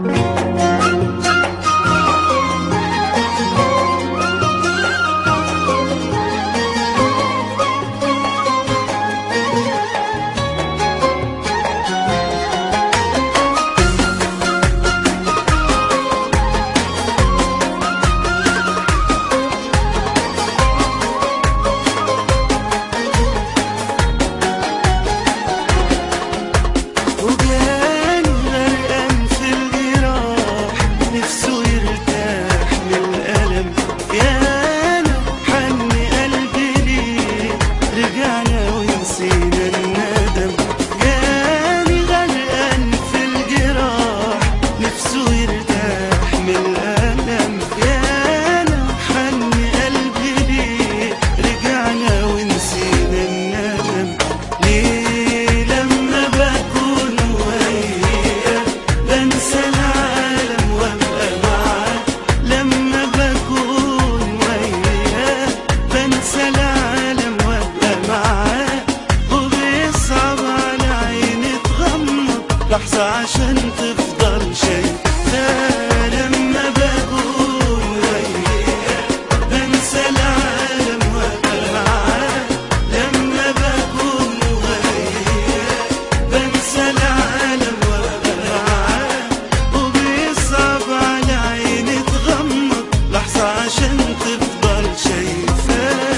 لحظة عشان تفضل شايفاه. لما بكون وياه بنسى العالم وابقى معاه. لما بكون وياه بنسى العالم وابقى معاه. وبيصعب على عيني تغمض لحظة عشان تفضل شايفاه.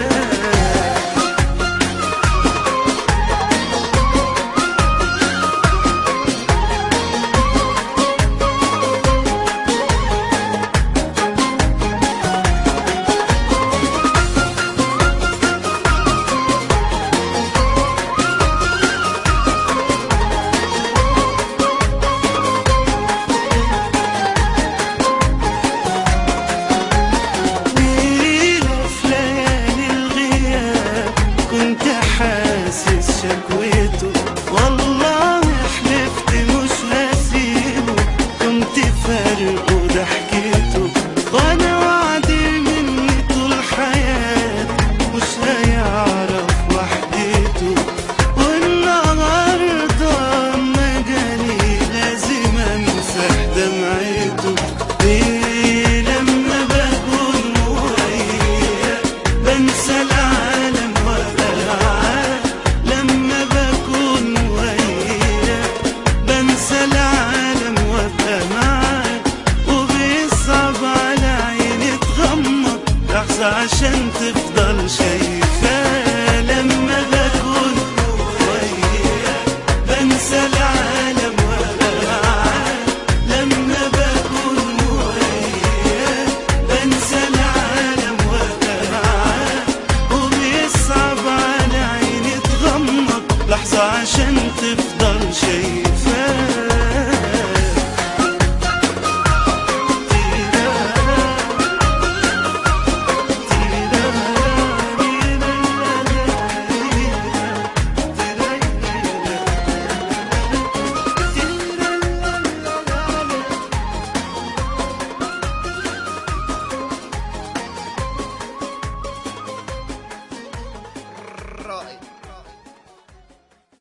كنت حاسس شكوته والله حلفت مش هسيبه. كنت فارقه ضحكته وانا وعدي مني طول حياتي مش هيعرف وحدته. والنهارده اما جاني لازم امسح دمعته. لما بكون وياه بنسى العالم وابقى معاه. لما بكون وياه بنسى العالم وابقى معاه. وبيصعب على عيني تغمض لحظة عشان تفضل شايفاه. لما بكون وياه بنسى العالم وابقى معاه. لما بكون وياه بنسى العالم وابقى معاه. وبيصعب على عيني تغمض لحظة عشان تفضل شايفاه.